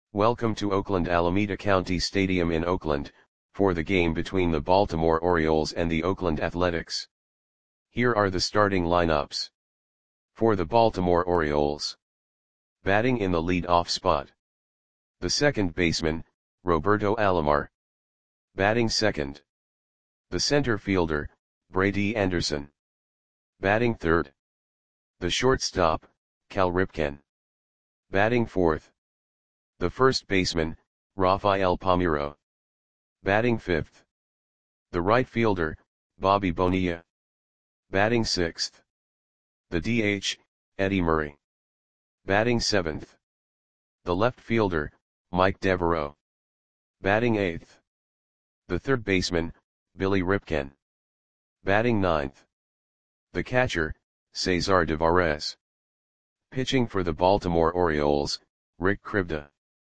Welcome to Oakland Alameda County Stadium in Oakland, for the game between the Baltimore Orioles and the Oakland Athletics. Here are the starting lineups. For the Baltimore Orioles. Batting in the lead-off spot. The second baseman, Roberto Alomar. Batting second. The center fielder, Brady Anderson. Batting third. The shortstop, Cal Ripken. Batting fourth. The first baseman, Rafael Palmeiro. Batting fifth. The right fielder, Bobby Bonilla. Batting sixth. The DH, Eddie Murray. Batting seventh. The left fielder, Mike Devereaux. Batting eighth. The third baseman, Billy Ripken. Batting ninth. The catcher, Cesar Devarez. Pitching for the Baltimore Orioles, Rick Krivda.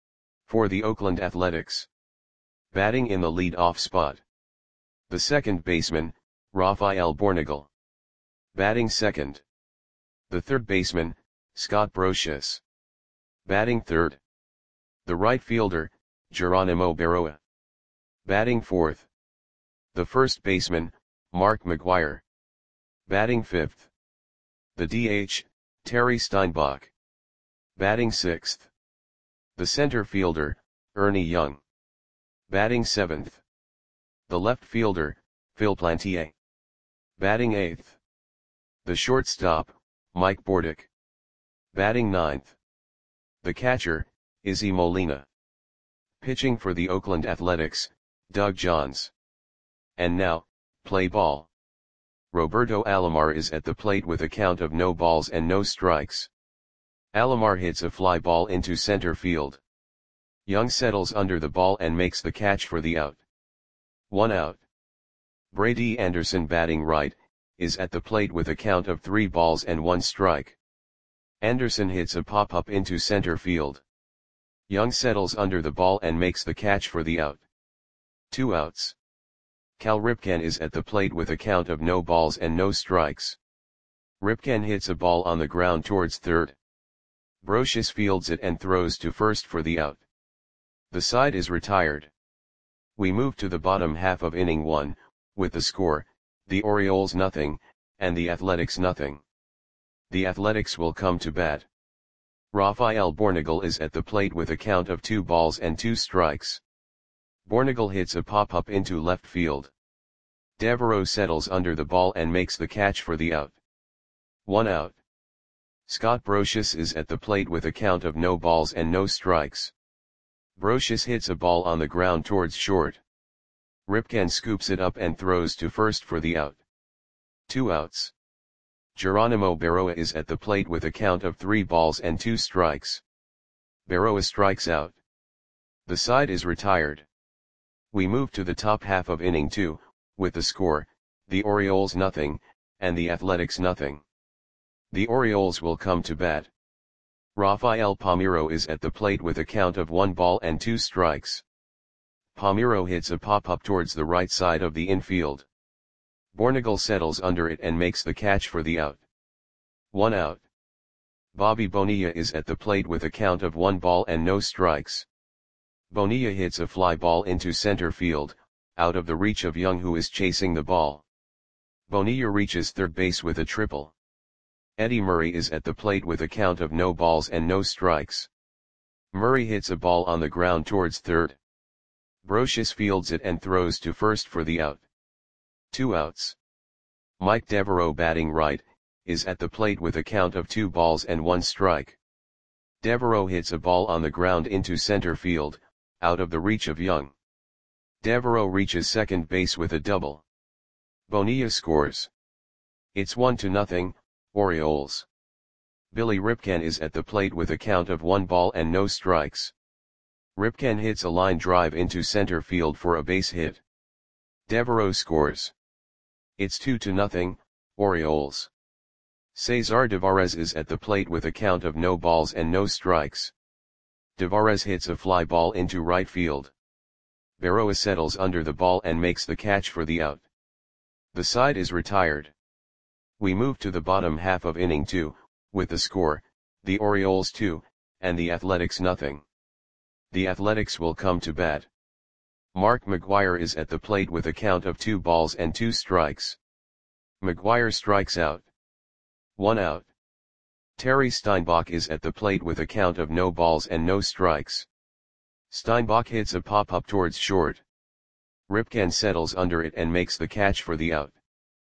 For the Oakland Athletics. Batting in the lead-off spot. The second baseman, Rafael Bornagel. Batting second. The third baseman, Scott Brosius. Batting third. The right fielder, Geronimo Berroa. Batting fourth. The first baseman, Mark McGwire. Batting fifth. The DH, Terry Steinbach. Batting sixth. The center fielder, Ernie Young. Batting seventh. The left fielder, Phil Plantier. Batting eighth. The shortstop, Mike Bordick. Batting ninth. The catcher, Izzy Molina. Pitching for the Oakland Athletics, Doug Johns. And now, play ball. Roberto Alomar is at the plate with a count of no balls and no strikes. Alomar hits a fly ball into center field. Young settles under the ball and makes the catch for the out. 1 out. Brady Anderson, batting right, is at the plate with a count of 3 balls and 1 strike. Anderson hits a pop-up into center field. Young settles under the ball and makes the catch for the out. 2 outs. Cal Ripken is at the plate with a count of no balls and no strikes. Ripken hits a ball on the ground towards third. Brosius fields it and throws to first for the out. The side is retired. We move to the bottom half of inning 1, with the score, the Orioles 0, and the Athletics 0. The Athletics will come to bat. Rafael Bornagel is at the plate with a count of 2 balls and 2 strikes. Bornagel hits a pop-up into left field. Devereaux settles under the ball and makes the catch for the out. 1 out. Scott Brosius is at the plate with a count of no balls and no strikes. Brosius hits a ball on the ground towards short. Ripken scoops it up and throws to first for the out. 2 outs. Geronimo Berroa is at the plate with a count of 3 balls and 2 strikes. Berroa strikes out. The side is retired. We move to the top half of inning 2, with the score, the Orioles 0, and the Athletics 0. The Orioles will come to bat. Rafael Palmeiro is at the plate with a count of 1 ball and 2 strikes. Palmeiro hits a pop-up towards the right side of the infield. Bornagel settles under it and makes the catch for the out. 1 out. Bobby Bonilla is at the plate with a count of 1 ball and no strikes. Bonilla hits a fly ball into center field, out of the reach of Young, who is chasing the ball. Bonilla reaches third base with a triple. Eddie Murray is at the plate with a count of no balls and no strikes. Murray hits a ball on the ground towards third. Brosius fields it and throws to first for the out. 2 outs. Mike Devereaux, batting right, is at the plate with a count of 2 balls and 1 strike. Devereaux hits a ball on the ground into center field, out of the reach of Young. Devereaux reaches second base with a double. Bonilla scores. It's 1-0, Orioles. Billy Ripken is at the plate with a count of 1 ball and no strikes. Ripken hits a line drive into center field for a base hit. Devereaux scores. It's 2-0, Orioles. Cesar Devarez is at the plate with a count of no balls and no strikes. Devarez hits a fly ball into right field. Berroa settles under the ball and makes the catch for the out. The side is retired. We move to the bottom half of inning 2, with the score, the Orioles 2, and the Athletics 0. The Athletics will come to bat. Mark McGwire is at the plate with a count of 2 balls and 2 strikes. McGwire strikes out. 1 out. Terry Steinbach is at the plate with a count of no balls and no strikes. Steinbach hits a pop-up towards short. Ripken settles under it and makes the catch for the out.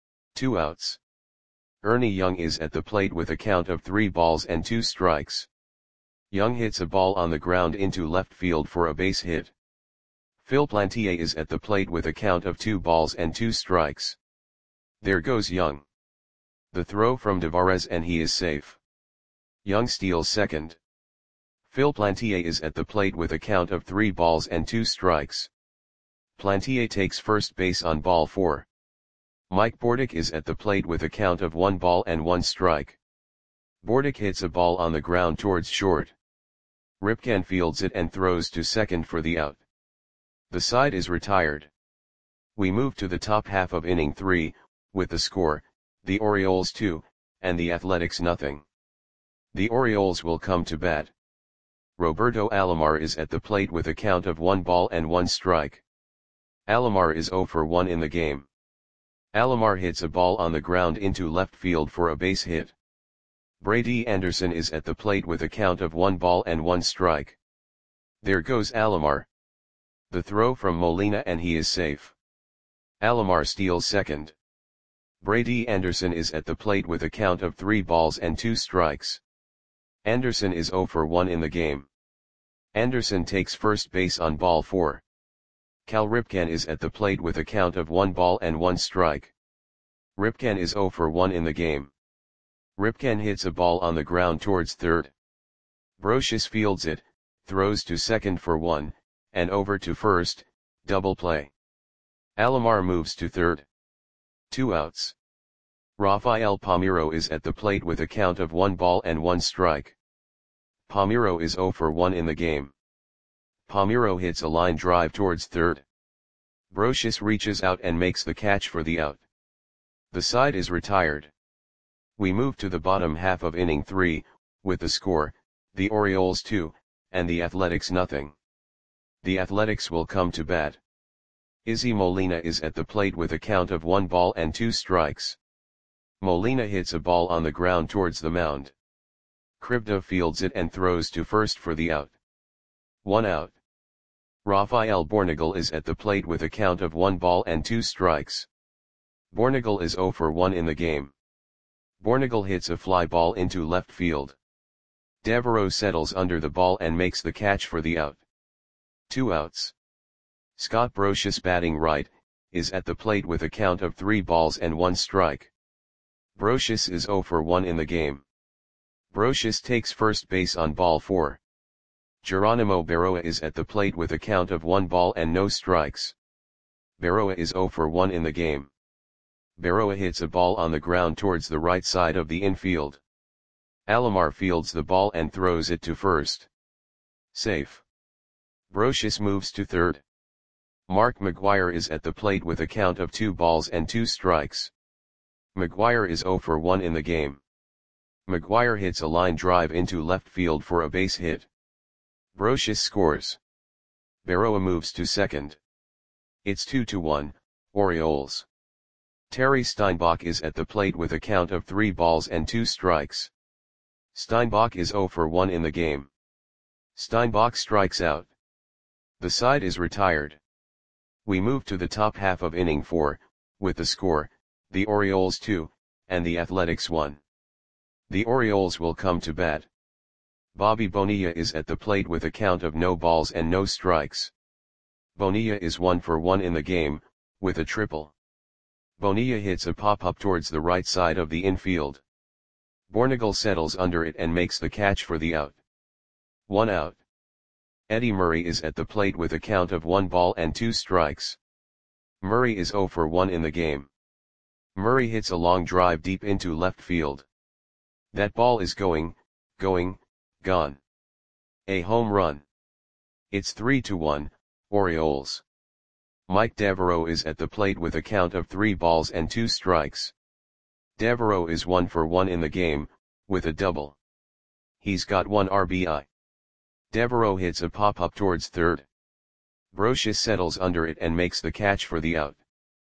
2 outs. Ernie Young is at the plate with a count of 3 balls and 2 strikes. Young hits a ball on the ground into left field for a base hit. Phil Plantier is at the plate with a count of 2 balls and 2 strikes. There goes Young. The throw from Devarez and he is safe. Young steals second. Phil Plantier is at the plate with a count of 3 balls and 2 strikes. Plantier takes first base on ball 4. Mike Bordick is at the plate with a count of 1 ball and 1 strike. Bordick hits a ball on the ground towards short. Ripken fields it and throws to second for the out. The side is retired. We move to the top half of inning 3, with the score, the Orioles 2, and the Athletics nothing. The Orioles will come to bat. Roberto Alomar is at the plate with a count of 1 ball and 1 strike. Alomar is 0 for 1 in the game. Alomar hits a ball on the ground into left field for a base hit. Brady Anderson is at the plate with a count of 1 ball and 1 strike. There goes Alomar. The throw from Molina and he is safe. Alomar steals second. Brady Anderson is at the plate with a count of 3 balls and 2 strikes. Anderson is 0 for 1 in the game. Anderson takes first base on ball 4. Cal Ripken is at the plate with a count of 1 ball and 1 strike. Ripken is 0 for 1 in the game. Ripken hits a ball on the ground towards third. Brosius fields it, throws to second for 1, and over to first, double play. Alomar moves to third. 2 outs. Rafael Palmeiro is at the plate with a count of 1 ball and 1 strike. Palmeiro is 0 for 1 in the game. Palmeiro hits a line drive towards third. Brosius reaches out and makes the catch for the out. The side is retired. We move to the bottom half of inning 3, with the score, the Orioles 2, and the Athletics nothing. The Athletics will come to bat. Izzy Molina is at the plate with a count of 1 ball and 2 strikes. Molina hits a ball on the ground towards the mound. Krivda fields it and throws to first for the out. 1 out. Rafael Bornagel is at the plate with a count of 1 ball and 2 strikes. Bornagel is 0 for 1 in the game. Bornagel hits a fly ball into left field. Devereaux settles under the ball and makes the catch for the out. 2 outs. Scott Brosius, batting right, is at the plate with a count of 3 balls and 1 strike. Brosius is 0 for 1 in the game. Brosius takes first base on ball 4. Geronimo Berroa is at the plate with a count of 1 ball and no strikes. Berroa is 0 for 1 in the game. Berroa hits a ball on the ground towards the right side of the infield. Alomar fields the ball and throws it to first. Safe. Brosius moves to third. Mark McGwire is at the plate with a count of 2 balls and 2 strikes. McGwire is 0 for 1 in the game. McGwire hits a line drive into left field for a base hit. Brosius scores. Berroa moves to second. It's 2-1, Orioles. Terry Steinbach is at the plate with a count of 3 balls and 2 strikes. Steinbach is 0 for 1 in the game. Steinbach strikes out. The side is retired. We move to the top half of inning 4, with the score, the Orioles 2, and the Athletics 1. The Orioles will come to bat. Bobby Bonilla is at the plate with a count of no balls and no strikes. Bonilla is 1 for 1 in the game, with a triple. Bonilla hits a pop-up towards the right side of the infield. Bornagel settles under it and makes the catch for the out. 1 out. Eddie Murray is at the plate with a count of 1 ball and 2 strikes. Murray is 0 for 1 in the game. Murray hits a long drive deep into left field. That ball is going, gone. A home run. It's 3-1, Orioles. Mike Devereaux is at the plate with a count of 3 balls and 2 strikes. Devereaux is 1 for 1 in the game, with a double. He's got 1 RBI. Devereaux hits a pop-up towards third. Brocious settles under it and makes the catch for the out.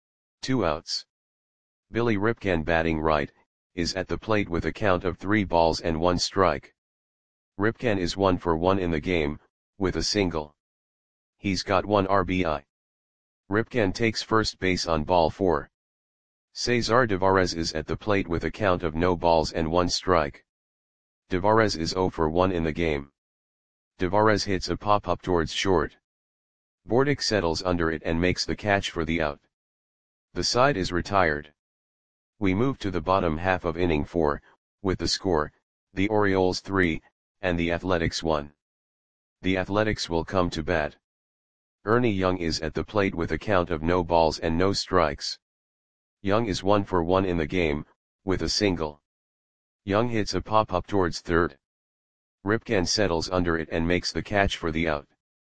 2 outs. Billy Ripken, batting right, is at the plate with a count of 3 balls and 1 strike. Ripken is 1 for 1 in the game, with a single. He's got 1 RBI. Ripken takes first base on ball 4. Cesar Devarez is at the plate with a count of no balls and 1 strike. Devarez is 0 for 1 in the game. Devarez hits a pop-up towards short. Bordick settles under it and makes the catch for the out. The side is retired. We move to the bottom half of inning 4, with the score, the Orioles 3, and the Athletics 1. The Athletics will come to bat. Ernie Young is at the plate with a count of no balls and no strikes. Young is 1 for 1 in the game, with a single. Young hits a pop-up towards third. Ripken settles under it and makes the catch for the out.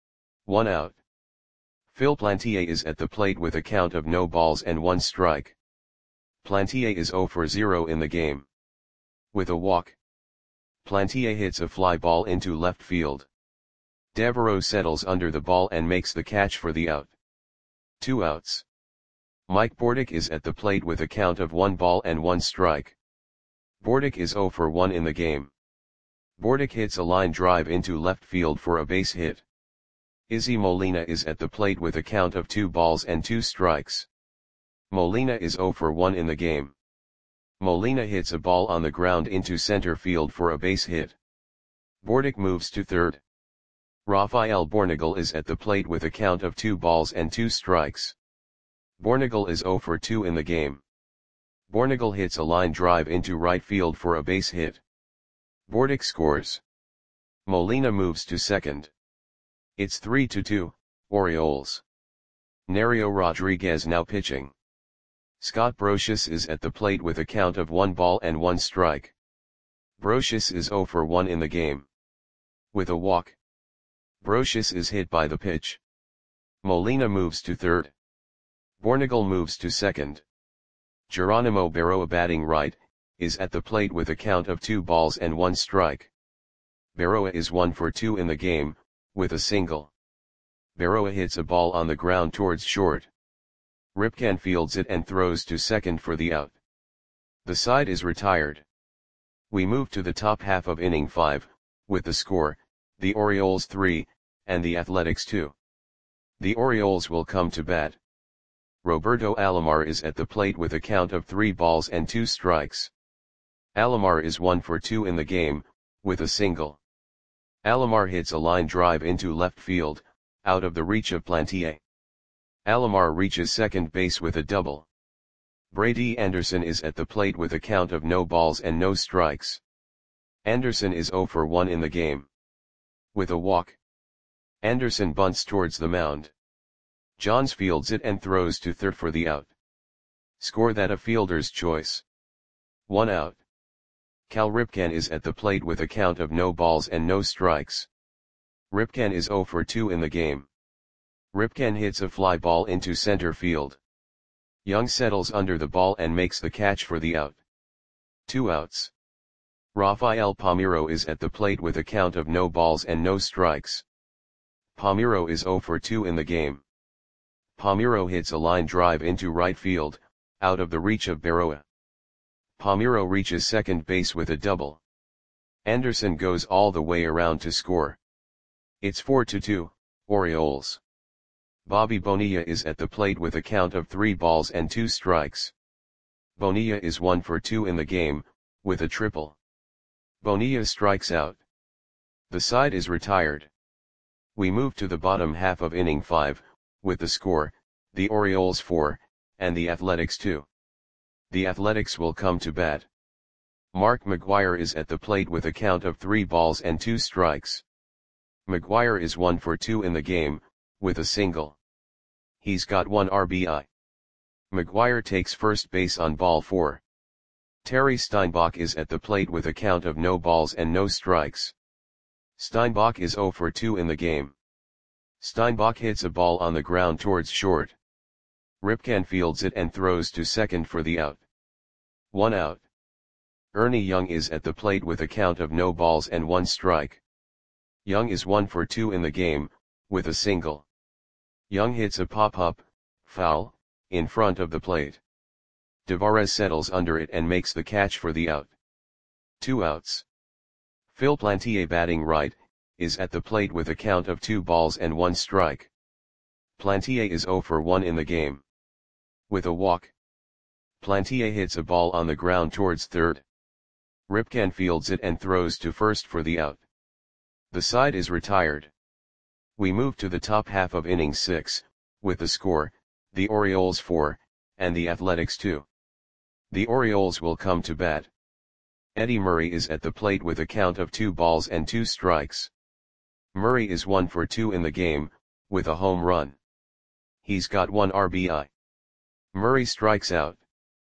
1 out. Phil Plantier is at the plate with a count of no balls and 1 strike. Plantier is 0 for 0 in the game. With a walk, Plantier hits a fly ball into left field. Devereaux settles under the ball and makes the catch for the out. 2 outs. Mike Bordick is at the plate with a count of 1 ball and 1 strike. Bordick is 0 for 1 in the game. Bordick hits a line drive into left field for a base hit. Izzy Molina is at the plate with a count of 2 balls and 2 strikes. Molina is 0 for 1 in the game. Molina hits a ball on the ground into center field for a base hit. Bordick moves to third. Rafael Bornagel is at the plate with a count of 2 balls and 2 strikes. Bornagel is 0 for 2 in the game. Bornagel hits a line drive into right field for a base hit. Bordick scores. Molina moves to second. It's 3-2, Orioles. Nerio Rodriguez now pitching. Scott Brocious is at the plate with a count of 1 ball and 1 strike. Brocious is 0 for 1 in the game. With a walk, Brocious is hit by the pitch. Molina moves to third. Bornagel moves to second. Geronimo Berroa, batting right, is at the plate with a count of 2 balls and 1 strike. Berroa is 1 for 2 in the game, with a single. Berroa hits a ball on the ground towards short. Ripken fields it and throws to second for the out. The side is retired. We move to the top half of inning 5, with the score, the Orioles 3, and the Athletics 2. The Orioles will come to bat. Roberto Alomar is at the plate with a count of 3 balls and 2 strikes. Alomar is 1 for 2 in the game, with a single. Alomar hits a line drive into left field, out of the reach of Plantier. Alomar reaches second base with a double. Brady Anderson is at the plate with a count of no balls and no strikes. Anderson is 0 for 1 in the game. With a walk, Anderson bunts towards the mound. Johns fields it and throws to third for the out. Score that a fielder's choice. 1 out. Cal Ripken is at the plate with a count of no balls and no strikes. Ripken is 0 for 2 in the game. Ripken hits a fly ball into center field. Young settles under the ball and makes the catch for the out. 2 outs. Rafael Palmeiro is at the plate with a count of no balls and no strikes. Palmeiro is 0 for 2 in the game. Palmeiro hits a line drive into right field, out of the reach of Berroa. Palmeiro reaches second base with a double. Anderson goes all the way around to score. It's 4-2, Orioles. Bobby Bonilla is at the plate with a count of 3 balls and 2 strikes. Bonilla is 1 for 2 in the game, with a triple. Bonilla strikes out. The side is retired. We move to the bottom half of inning 5, with the score, the Orioles 4, and the Athletics 2. The Athletics will come to bat. Mark McGwire is at the plate with a count of 3 balls and 2 strikes. McGwire is 1 for 2 in the game, with a single. He's got 1 RBI. McGwire takes first base on ball 4. Terry Steinbach is at the plate with a count of no balls and no strikes. Steinbach is 0 for 2 in the game. Steinbach hits a ball on the ground towards short. Ripken fields it and throws to second for the out. 1 out. Ernie Young is at the plate with a count of no balls and 1 strike. Young is 1 for 2 in the game, with a single. Young hits a pop-up, foul, in front of the plate. Tavarez settles under it and makes the catch for the out. 2 outs. Phil Plantier, batting right, is at the plate with a count of 2 balls and 1 strike. Plantier is 0 for 1 in the game. With a walk. Plantier hits a ball on the ground towards third. Ripken fields it and throws to first for the out. The side is retired. We move to the top half of inning 6, with the score, the Orioles 4, and the Athletics 2. The Orioles will come to bat. Eddie Murray is at the plate with a count of 2 balls and 2 strikes. Murray is 1 for 2 in the game, with a home run. He's got 1 RBI. Murray strikes out.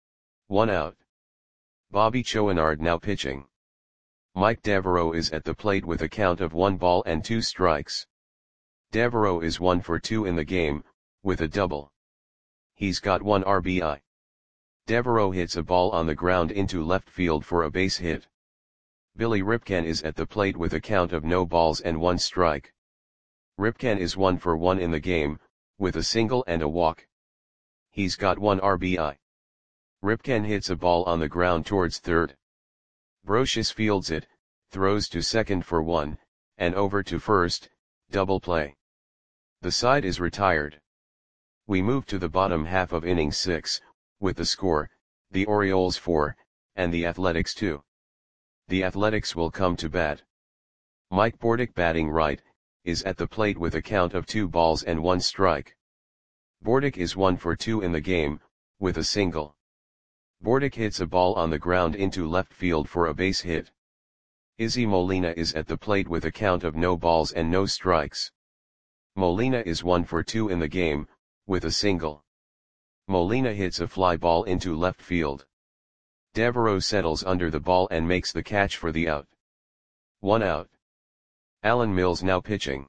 1 out. Bobby Chouinard now pitching. Mike Devereaux is at the plate with a count of 1 ball and 2 strikes. Devereaux is 1 for 2 in the game, with a double. He's got 1 RBI. Devereaux hits a ball on the ground into left field for a base hit. Billy Ripken is at the plate with a count of no balls and 1 strike. Ripken is 1 for 1 in the game, with a single and a walk. He's got 1 RBI. Ripken hits a ball on the ground towards third. Brocious fields it, throws to second for 1, and over to first, double play. The side is retired. We move to the bottom half of inning 6, with the score, the Orioles 4, and the Athletics 2. The Athletics will come to bat. Mike Bordick, batting right, is at the plate with a count of 2 balls and 1 strike. Bordick is 1 for 2 in the game, with a single. Bordick hits a ball on the ground into left field for a base hit. Izzy Molina is at the plate with a count of no balls and no strikes. Molina is 1 for 2 in the game, with a single. Molina hits a fly ball into left field. Devereaux settles under the ball and makes the catch for the out. 1 out. Alan Mills now pitching.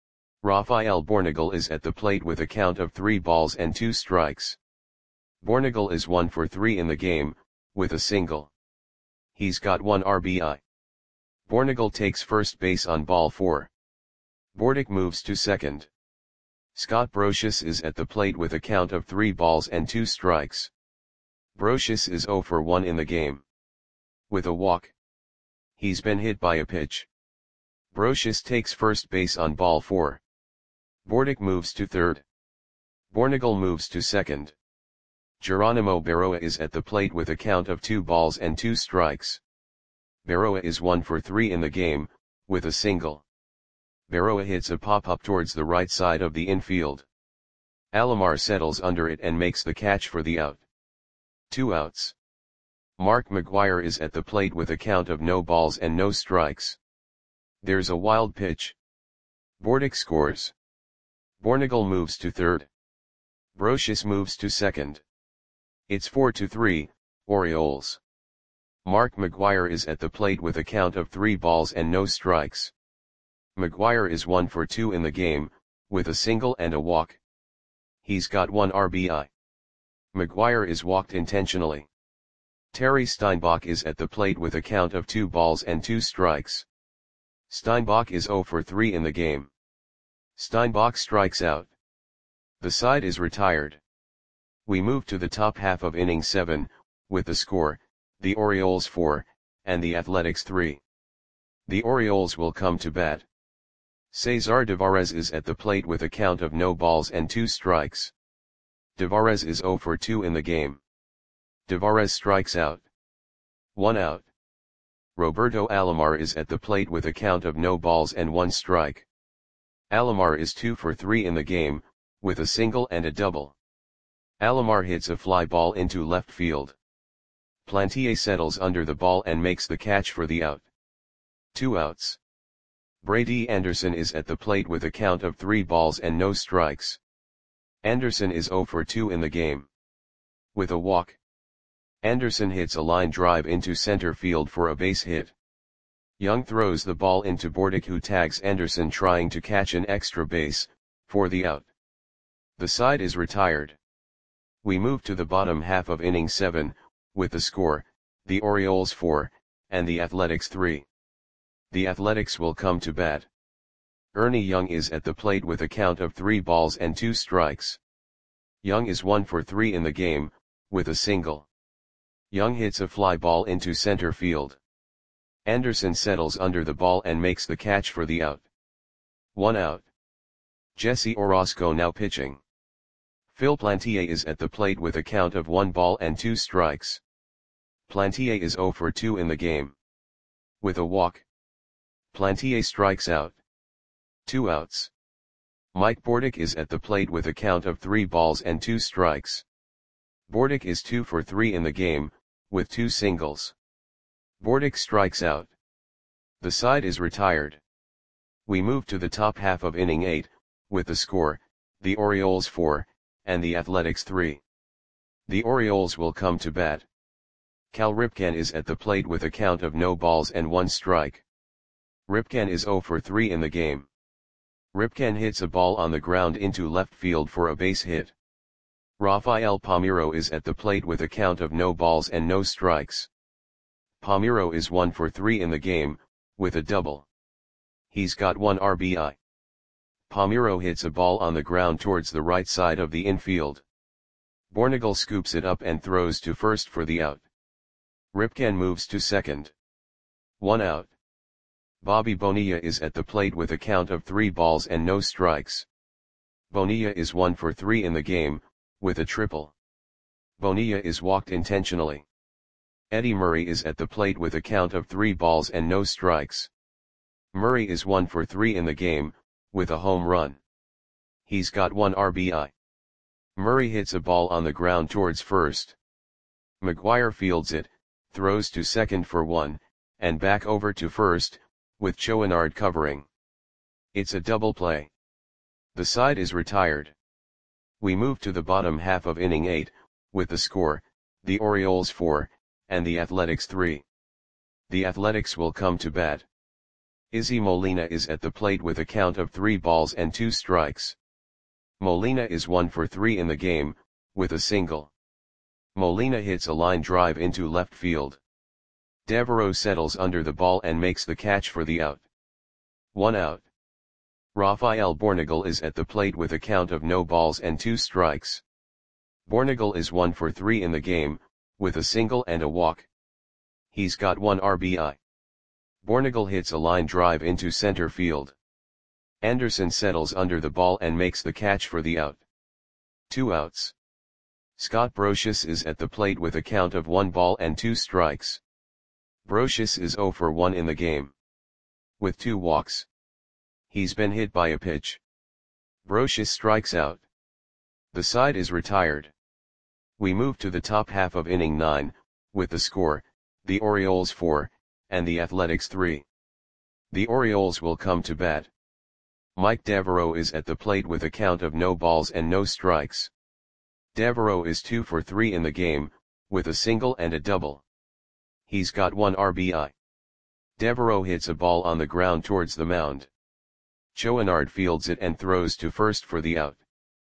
Rafael Bornagel is at the plate with a count of 3 balls and 2 strikes. Bornagel is 1 for 3 in the game, with a single. He's got 1 RBI. Bornagel takes first base on ball 4. Bordick moves to second. Scott Brocious is at the plate with a count of 3 balls and 2 strikes. Brocious is 0 for 1 in the game. With a walk. He's been hit by a pitch. Brocious takes first base on ball 4. Bordick moves to third. Bornagel moves to second. Geronimo Berroa is at the plate with a count of 2 balls and 2 strikes. Berroa is 1 for 3 in the game, with a single. Berroa hits a pop-up towards the right side of the infield. Alomar settles under it and makes the catch for the out. 2 outs. Mark McGwire is at the plate with a count of no balls and no strikes. There's a wild pitch. Bordick scores. Bornagel moves to third. Brocious moves to second. It's 4-3, Orioles. Mark McGwire is at the plate with a count of 3 balls and no strikes. McGwire is 1 for 2 in the game, with a single and a walk. He's got 1 RBI. McGwire is walked intentionally. Terry Steinbach is at the plate with a count of 2 balls and 2 strikes. Steinbach is 0 for 3 in the game. Steinbach strikes out. The side is retired. We move to the top half of inning 7, with the score, the Orioles 4, and the Athletics 3. The Orioles will come to bat. Cesar Tavarez is at the plate with a count of no balls and 2 strikes. Tavarez is 0 for 2 in the game. Tavarez strikes out. 1 out. Roberto Alomar is at the plate with a count of no balls and 1 strike. Alomar is 2 for 3 in the game, with a single and a double. Alomar hits a fly ball into left field. Plantier settles under the ball and makes the catch for the out. 2 outs. Brady Anderson is at the plate with a count of 3 balls and no strikes. Anderson is 0 for 2 in the game. With a walk. Anderson hits a line drive into center field for a base hit. Young throws the ball into Bordick, who tags Anderson trying to catch an extra base, for the out. The side is retired. We move to the bottom half of inning 7, with the score, the Orioles 4, and the Athletics 3. The Athletics will come to bat. Ernie Young is at the plate with a count of 3 balls and 2 strikes. Young is 1 for 3 in the game, with a single. Young hits a fly ball into center field. Anderson settles under the ball and makes the catch for the out. 1 out. Jesse Orosco now pitching. Phil Plantier is at the plate with a count of 1 ball and 2 strikes. Plantier is 0 for 2 in the game. With a walk, Plantier strikes out. 2 outs. Mike Bordick is at the plate with a count of 3 balls and 2 strikes. Bordick is 2 for 3 in the game, with 2 singles. Bordick strikes out. The side is retired. We move to the top half of inning 8, with the score, the Orioles 4, and the Athletics 3. The Orioles will come to bat. Cal Ripken is at the plate with a count of no balls and 1 strike. Ripken is 0 for 3 in the game. Ripken hits a ball on the ground into left field for a base hit. Rafael Palmeiro is at the plate with a count of no balls and no strikes. Palmeiro is 1 for 3 in the game, with a double. He's got 1 RBI. Palmeiro hits a ball on the ground towards the right side of the infield. Bornagel scoops it up and throws to first for the out. Ripken moves to second. 1 out. Bobby Bonilla is at the plate with a count of 3 balls and no strikes. Bonilla is 1 for 3 in the game, with a triple. Bonilla is walked intentionally. Eddie Murray is at the plate with a count of 3 balls and no strikes. Murray is 1 for 3 in the game, with a home run. He's got 1 RBI. Murray hits a ball on the ground towards first. McGuire fields it, throws to second for 1, and back over to first, with Chouinard covering. It's a double play. The side is retired. We move to the bottom half of inning 8, with the score, the Orioles 4, and the Athletics 3. The Athletics will come to bat. Izzy Molina is at the plate with a count of 3 balls and 2 strikes. Molina is 1 for 3 in the game, with a single. Molina hits a line drive into left field. Devereaux settles under the ball and makes the catch for the out. 1 out. Rafael Bornagel is at the plate with a count of no balls and 2 strikes. Bornagel is 1 for 3 in the game, with a single and a walk. He's got 1 RBI. Bornagel hits a line drive into center field. Anderson settles under the ball and makes the catch for the out. 2 outs. Scott Brosius is at the plate with a count of 1 ball and 2 strikes. Brosius is 0 for 1 in the game. With 2 walks. He's been hit by a pitch. Brosius strikes out. The side is retired. We move to the top half of inning 9, with the score, the Orioles 4, and the Athletics 3. The Orioles will come to bat. Mike Devereaux is at the plate with a count of no balls and no strikes. Devereaux is 2 for 3 in the game, with a single and a double. He's got 1 RBI. Devereaux hits a ball on the ground towards the mound. Chouinard fields it and throws to first for the out.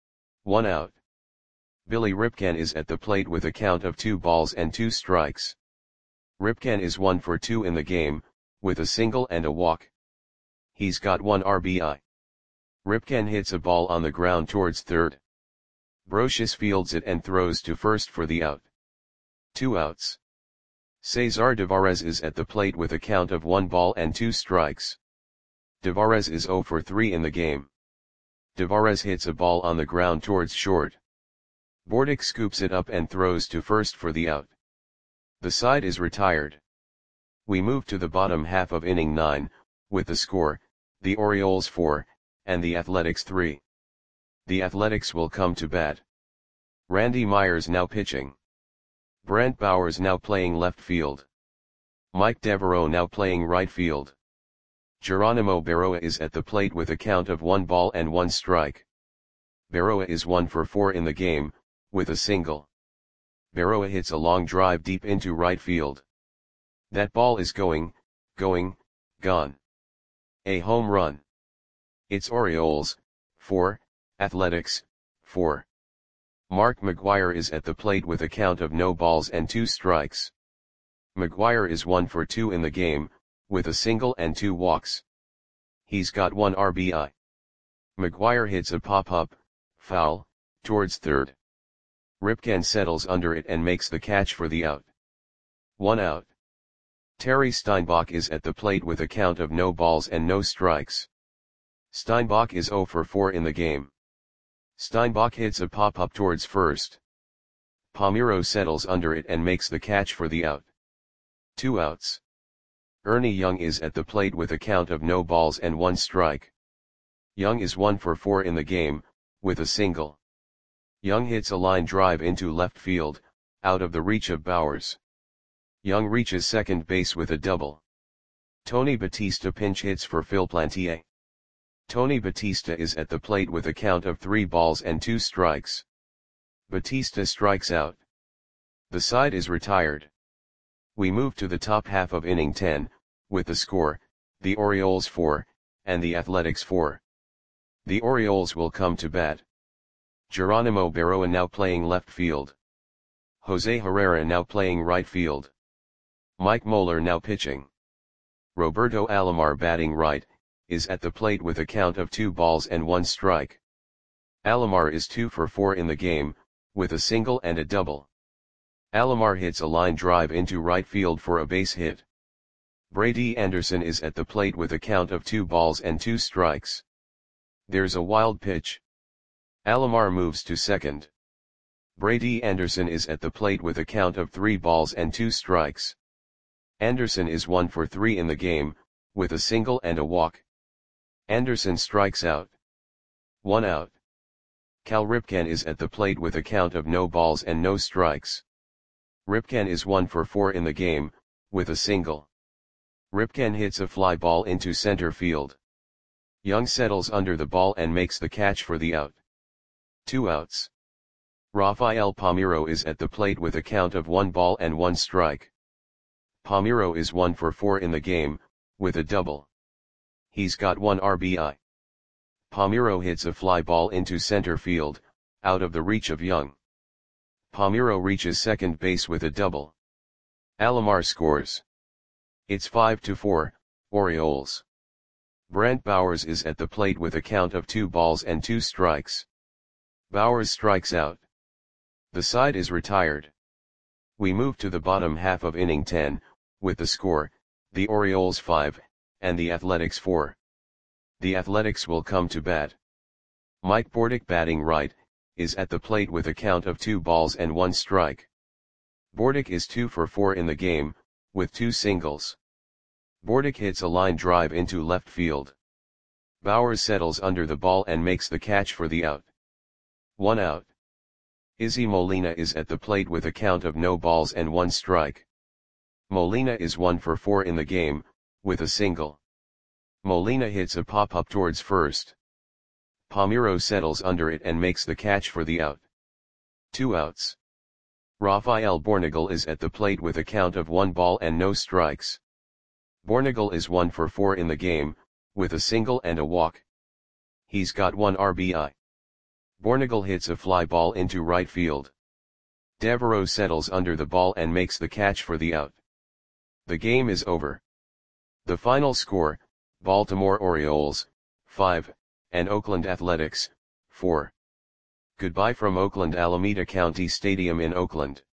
1 out. Billy Ripken is at the plate with a count of 2 balls and 2 strikes. Ripken is 1 for 2 in the game, with a single and a walk. He's got 1 RBI. Ripken hits a ball on the ground towards third. Brosius fields it and throws to first for the out. 2 outs. Cesar Devarez is at the plate with a count of 1 ball and 2 strikes. Devarez is 0 for 3 in the game. Devarez hits a ball on the ground towards short. Bordick scoops it up and throws to first for the out. The side is retired. We move to the bottom half of inning 9, with the score, the Orioles 4, and the Athletics 3. The Athletics will come to bat. Randy Myers now pitching. Brent Bowers now playing left field. Mike Devereaux now playing right field. Geronimo Berroa is at the plate with a count of 1 ball and 1 strike. Berroa is 1 for 4 in the game, with a single. Berroa hits a long drive deep into right field. That ball is gone. A home run. It's Orioles, 4, Athletics, 4. Mark McGuire is at the plate with a count of no balls and 2 strikes. McGuire is 1 for 2 in the game, with a single and 2 walks. He's got 1 RBI. McGuire hits a pop-up, foul, towards third. Ripken settles under it and makes the catch for the out. 1 out. Terry Steinbach is at the plate with a count of no balls and no strikes. Steinbach is 0 for 4 in the game. Steinbach hits a pop-up towards first. Palmeiro settles under it and makes the catch for the out. 2 outs. Ernie Young is at the plate with a count of no balls and 1 strike. Young is 1 for 4 in the game, with a single. Young hits a line drive into left field, out of the reach of Bowers. Young reaches second base with a double. Tony Batista pinch hits for Phil Plantier. Tony Batista is at the plate with a count of 3 balls and 2 strikes. Batista strikes out. The side is retired. We move to the top half of inning 10, with the score, the Orioles 4, and the Athletics 4. The Orioles will come to bat. Geronimo Barroa now playing left field. Jose Herrera now playing right field. Mike Moeller now pitching. Roberto Alomar batting right, is at the plate with a count of 2 balls and 1 strike. Alomar is 2 for 4 in the game, with a single and a double. Alomar hits a line drive into right field for a base hit. Brady Anderson is at the plate with a count of 2 balls and 2 strikes. There's a wild pitch. Alomar moves to second. Brady Anderson is at the plate with a count of 3 balls and 2 strikes. Anderson is 1 for 3 in the game, with a single and a walk. Anderson strikes out. 1 out. Cal Ripken is at the plate with a count of no balls and no strikes. Ripken is 1 for 4 in the game, with a single. Ripken hits a fly ball into center field. Young settles under the ball and makes the catch for the out. 2 outs. Rafael Palmeiro is at the plate with a count of 1 ball and 1 strike. Palmeiro is 1 for 4 in the game, with a double. He's got 1 RBI. Palmeiro hits a fly ball into center field, out of the reach of Young. Palmeiro reaches second base with a double. Alomar scores. It's 5-4, Orioles. Brent Bowers is at the plate with a count of 2 balls and 2 strikes. Bowers strikes out. The side is retired. We move to the bottom half of inning 10, with the score, the Orioles 5, and the Athletics 4. The Athletics will come to bat. Mike Bordick batting right, is at the plate with a count of 2 balls and 1 strike. Bordick is 2 for 4 in the game, with 2 singles. Bordick hits a line drive into left field. Bowers settles under the ball and makes the catch for the out. 1 out. Izzy Molina is at the plate with a count of no balls and 1 strike. Molina is 1 for 4 in the game, with a single. Molina hits a pop-up towards first. Palmeiro settles under it and makes the catch for the out. 2 outs. Rafael Bornagel is at the plate with a count of 1 ball and no strikes. Bornagel is 1 for 4 in the game, with a single and a walk. He's got 1 RBI. Bornagel hits a fly ball into right field. Devereaux settles under the ball and makes the catch for the out. The game is over. The final score, Baltimore Orioles, 5, and Oakland Athletics, 4. Goodbye from Oakland Alameda County Stadium in Oakland.